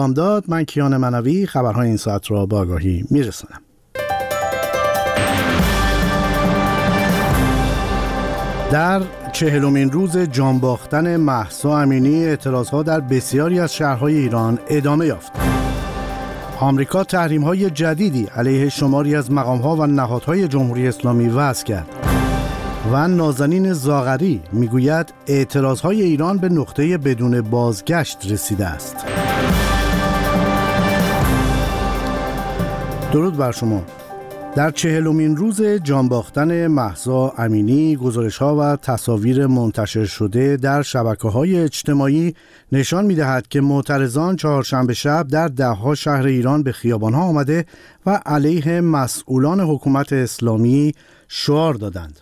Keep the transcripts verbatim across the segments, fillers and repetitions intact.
داد. من کیان منوی خبرهای این ساعت را با آگاهی میرسانم. در چهلمین روز جانباختن مهسا امینی اعتراضها در بسیاری از شهرهای ایران ادامه یافت. آمریکا تحریم‌های جدیدی علیه شماری از مقام‌ها و نهادهای جمهوری اسلامی وضع کرد و نازنین زاغری میگوید اعتراضهای ایران به نقطه بدون بازگشت رسیده است. درود بر شما. در چهلمین روز جانباختن مهسا امینی، گزارش‌ها و تصاویر منتشر شده در شبکه‌های اجتماعی نشان می‌دهد که معترضان چهارشنبه شب در ده‌ها شهر ایران به خیابان‌ها آمده و علیه مسئولان حکومت اسلامی شعار دادند.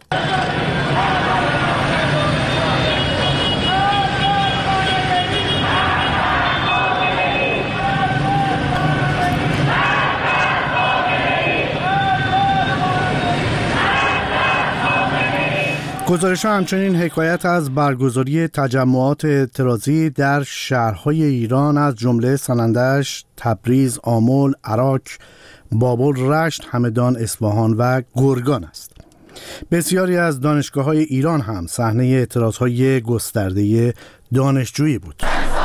گزارش‌ها همچنین حکایت از برگزاری تجمعات اعتراضی در شهرهای ایران از جمله سنندج، تبریز، آمل، عراق، بابل، رشت، همدان، اصفهان و گرگان است. بسیاری از دانشگاه‌های ایران هم صحنه اعتراض‌های گسترده دانشجویی بود.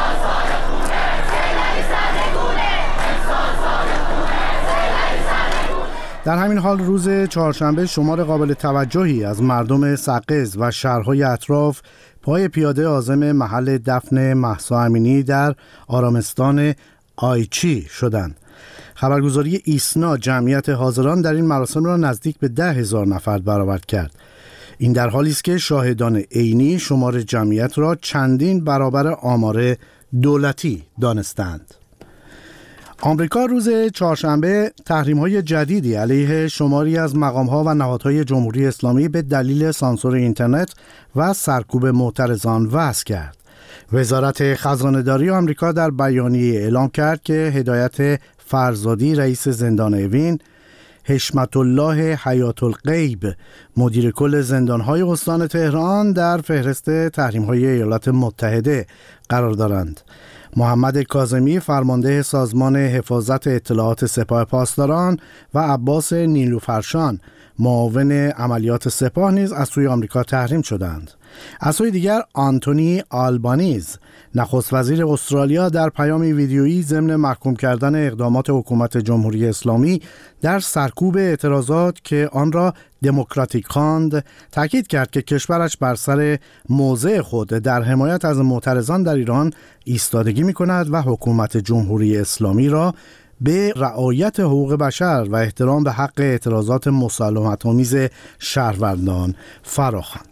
در همین حال روز چهارشنبه شمار قابل توجهی از مردم سقز و شهرهای اطراف پای پیاده عازم محل دفن مهسا امینی در آرامستان آیچی شدند. خبرگزاری ایسنا جمعیت حاضران در این مراسم را نزدیک به ده هزار نفر برآورد کرد. این در حالی است که شاهدان عینی شمار جمعیت را چندین برابر آمار دولتی دانستند. آمریکا روز چهارشنبه تحریم‌های جدیدی علیه شماری از مقام‌ها و نهادهای جمهوری اسلامی به دلیل سانسور اینترنت و سرکوب معترضان وضع کرد. وزارت خزانه‌داری آمریکا در بیانیه اعلام کرد که هدایت فرزادی رئیس زندان اوین، حشمت الله حیات الغیب مدیر کل زندان‌های استان تهران در فهرست تحریم‌های ایالات متحده قرار دارند. محمد کاظمی فرمانده سازمان حفاظت اطلاعات سپاه پاسداران و عباس نیلوفرشان معاون عملیات سپاه نیز از سوی آمریکا تحریم شدند. از سوی دیگر آنتونی آلبانیز نخست وزیر استرالیا در پیامی ویدیویی ضمن محکوم کردن اقدامات حکومت جمهوری اسلامی در سرکوب اعتراضات که آن را دموکراتیک خواند، تاکید کرد که کشورش بر سر موضع خود در حمایت از معترضان در ایران ایستادگی می‌کند و حکومت جمهوری اسلامی را به رعایت حقوق بشر و احترام به حق اعتراضات مسالمت‌آمیز شهروندان فراخواند.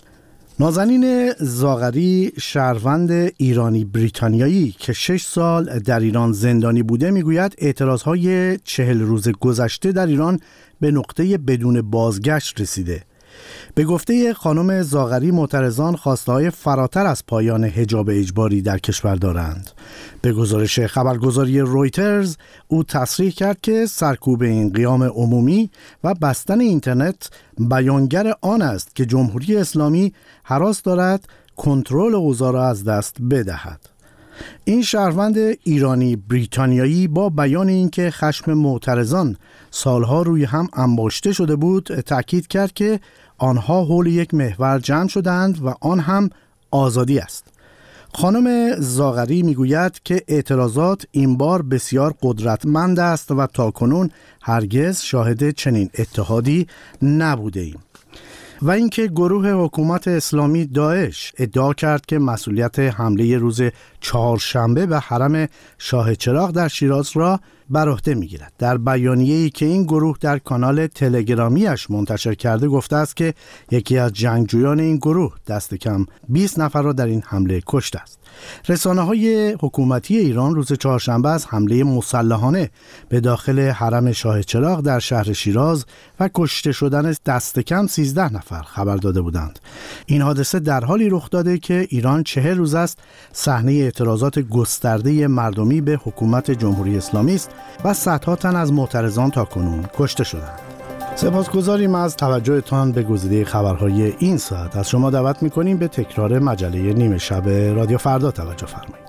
نازنین زاغری شهروند ایرانی بریتانیایی که شش سال در ایران زندانی بوده میگوید اعتراضهای چهل روز گذشته در ایران به نقطه بدون بازگشت رسیده. به گفته خانم زاغری معترضان خواسته‌های فراتر از پایان حجاب اجباری در کشور دارند. به گزارش خبرگزاری رویترز او تصریح کرد که سرکوب این قیام عمومی و بستن اینترنت بیانگر آن است که جمهوری اسلامی هراس دارد کنترل اوضاع را از دست بدهد. این شهروند ایرانی بریتانیایی با بیان اینکه خشم معترضان سالها روی هم انباشته شده بود تاکید کرد که آنها حول یک محور جمع شدند و آن هم آزادی است. خانم زاغری میگوید که اعتراضات این بار بسیار قدرتمند است و تاکنون هرگز شاهد چنین اتحادی نبوده ایم. و اینکه گروه حکومت اسلامی داعش ادعا کرد که مسئولیت حمله روز چهارشنبه به حرم شاه چراغ در شیراز را بر عهده می‌گیرد. در بیانیه‌ای که این گروه در کانال تلگرامیش منتشر کرده گفته است که یکی از جنگجویان این گروه دست کم بیست نفر را در این حمله کشته است. رسانه‌های حکومتی ایران روز چهارشنبه از حمله مسلحانه به داخل حرم شاه چراغ در شهر شیراز و کشته شدن دست کم سیزده نفر خبر داده بودند. این حادثه در حالی رخ داده که ایران چهل روز است صحنه اعتراضات گسترده مردمی به حکومت جمهوری اسلامی است و صدها تن از معترضان تاکنون کشته شدند. سپاسگزاریم از توجهتان به گزیده خبرهای این ساعت. از شما دعوت می‌کنیم به تکرار مجله نیمه شب رادیو فردا توجه فرمایید.